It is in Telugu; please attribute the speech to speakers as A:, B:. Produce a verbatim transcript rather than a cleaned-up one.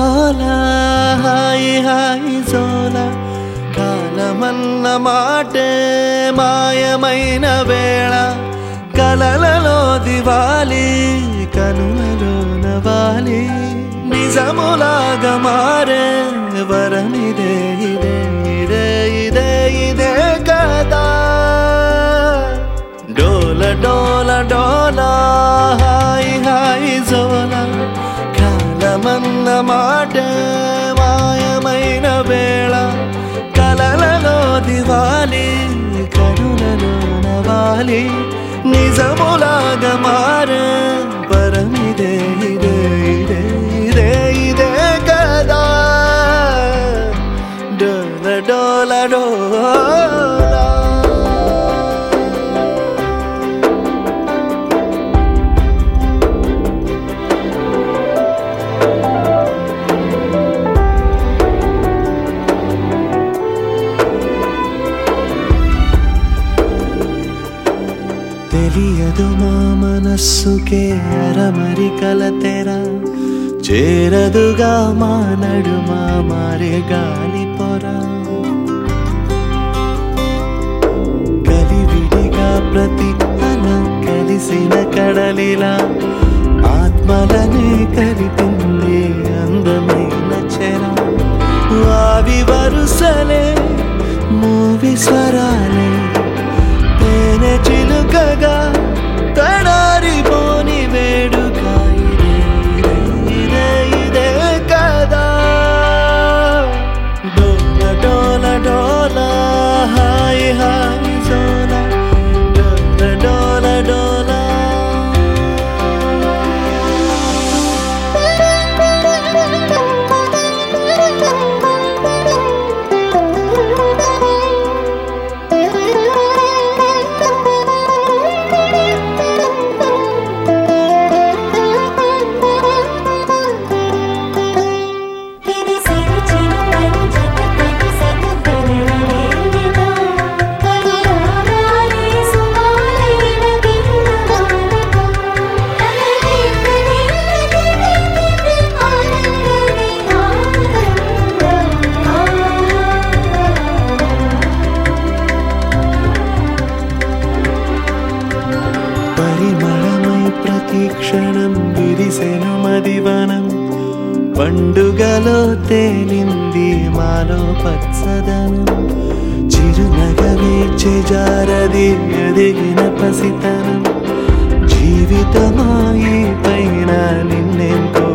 A: జోలా హాయి హాయి జోలా కాలమన్న మాటే మాయమైన వేళ కలలలో దివాలి కనులలో నవాలి నిజములాగా మారే వరమిదే ఇదే ఇదే ఇదే ఇదే కదా డోల డోల డోలా హాయి హాయి జోలా కాలమన్న మాటే మాయమైన వేళ కలలలో దివాలి కనులలో నవాలి నిజములాగా మారే పరమిదే ఇదే ఇదే ఇదే ఇదే కదా డోల డోల డోలా తెలియదు మా మనస్సుకే అరమరికల తెర చేరదుగా మా నడుమా మారే గాలి పొర కలివిడిగా ప్రతి అల కలిసిన కడలిలా ఆత్మలనే కలిపింది అందమైన చెర వావి వరుసలే మూవి స్వరాలే తేనె చిలుకగా తడారిపోని వేడుక ఇదే ఇదే ఇదే కదా డోల డోల డోలా హాయి హాయి జోలా డోల డోల డోలా పరిమళమై ప్రతి క్షణం విరిసెను మదివనం పండుగలో తేలింది మాలో పచ్చదనం చిరునగవే చెజారది ఎదిగిన పసితనం జీవితమాయి పైన నిన్నెంతో